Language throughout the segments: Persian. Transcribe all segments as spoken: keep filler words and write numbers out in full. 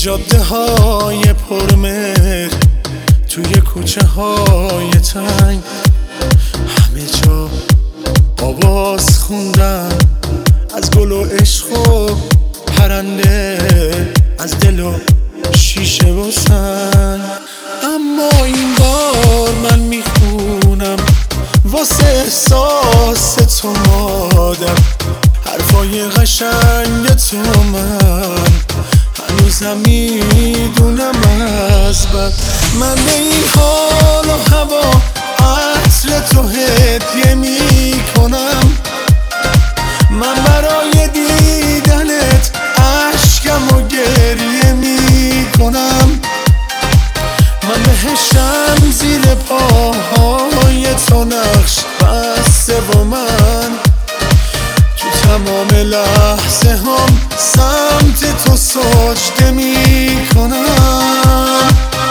جاده های پرمهر، توی کوچه های تنگ، همه جا آواز خوندم از گل و عشق و پرنده، از دل و شیشه و سنگ. اما این بار من میخونم واسه احساس تو مادر، حرفای قشنگ تو من هنوزم میدونم از بد. من به این حال و هوا عطر تو هدیه میکنم، من برای دیدنت عشقم و گریه میکنم. من بهشم زیر پاهای تو نقش بسته و من تو تمام لحظه هم سمت تو سجده میکنم.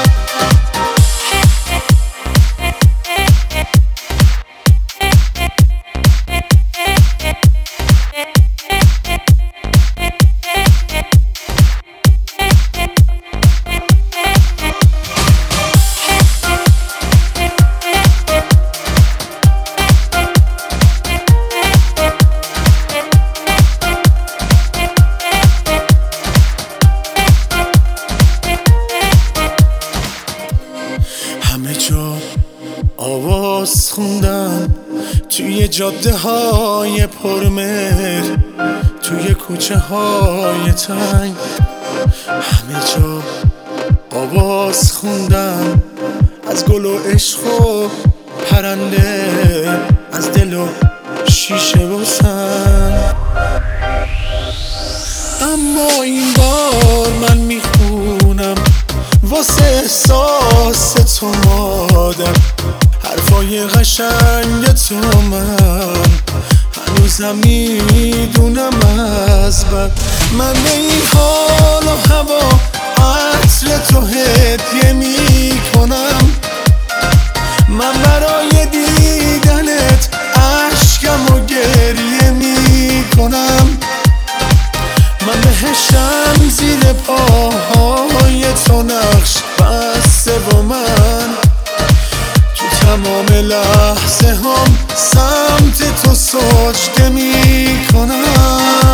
همه جا آواز خوندم توی جاده های پرمهر، توی کوچه های تنگ، همه جا آواز خوندم از گل و عشق و پرنده، از دل و شیشه و سنگ. اما این بار من میخونم واسه احساس تو مادر، حرفای قشنگ تو من هنوزم میدونم از بد. من به این حال و هوا عطر تو هدیه میکنم، من برای دیدنت عشقم و گریه میکنم. من بهشم زیر پاهای تو نقش بسته و من تو تمام لحظه هم سمت تو سجده میکنم.